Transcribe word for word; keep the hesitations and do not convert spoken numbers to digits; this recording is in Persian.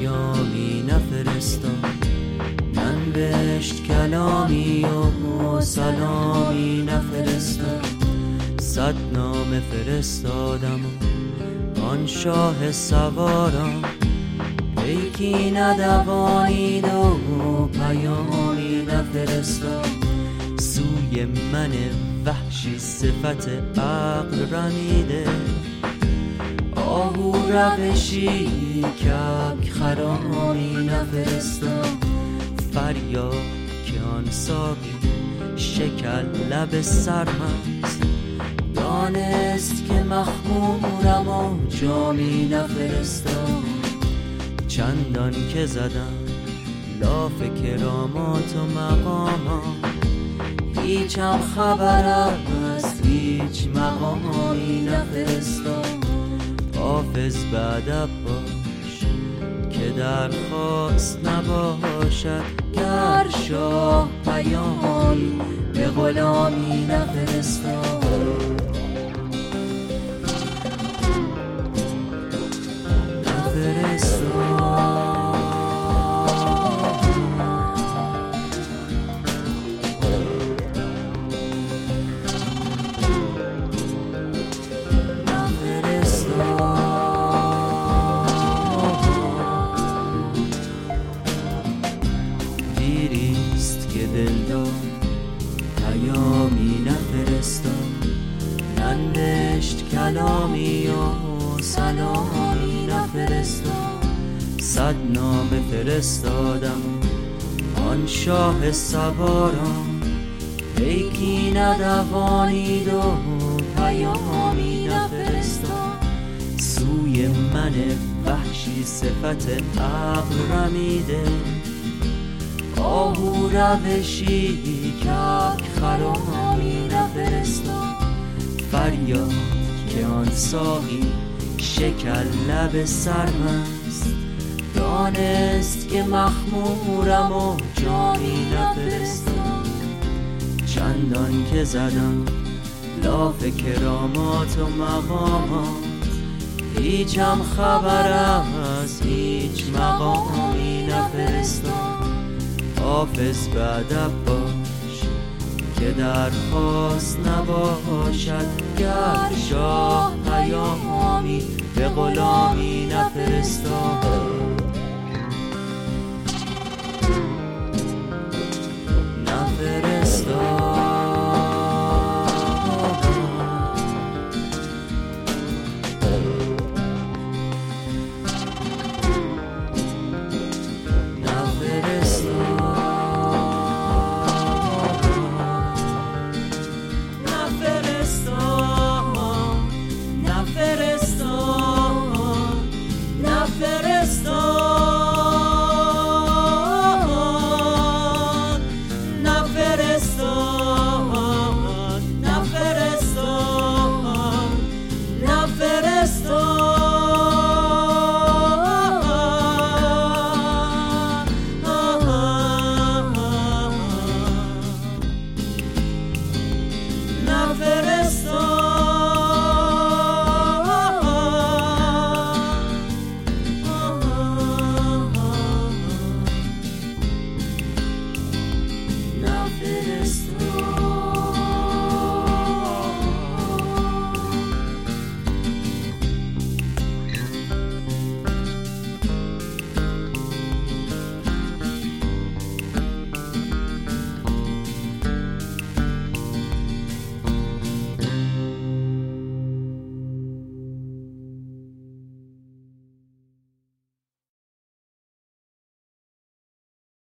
پیامی نفرستاد، ننوشت کلامی و سلامی نفرستاد. صد نامه فرستادم و آن شاه سوارم پیکی ندوانید و پیامی نفرستاد. سوی من وحشی صفت عقل رمیده، آهو روشی کبک خرامی نفرستاد. فریاد که آن ساقی شکل لب سرمست، دانست که مخمورم و جامی نفرستاد. چندان که زدم لاف کرامات و مقامات، هیچم خبر است هیچ مقامی نفرستاد. حافظ بعد باش که درخواست نباشد، گر شاه پیامی به غلامی نفرستاد. دیریست که دلدار پیامی نفرستاد، ننوشت کلامی و سلامی نفرستاد. صد نامه فرستادم آن شاه سوارم پیکی ندوانید و پیامی نفرستاد. سوی من وحشی صفت عقل رمیده، آهو روشی کبک خرامی نفرستاد. فریاد که آن ساقی شکل لب سرمست، دانست که مخمورم و جامی نفرستاد. چندان که زدم لاف کرامات و مقامات، هیچم خبر از هیچ مقامی نفرستاد. حافظ بعد باش که درخواست نباشد، گر شاه پیامی به غلامی نفرستاد.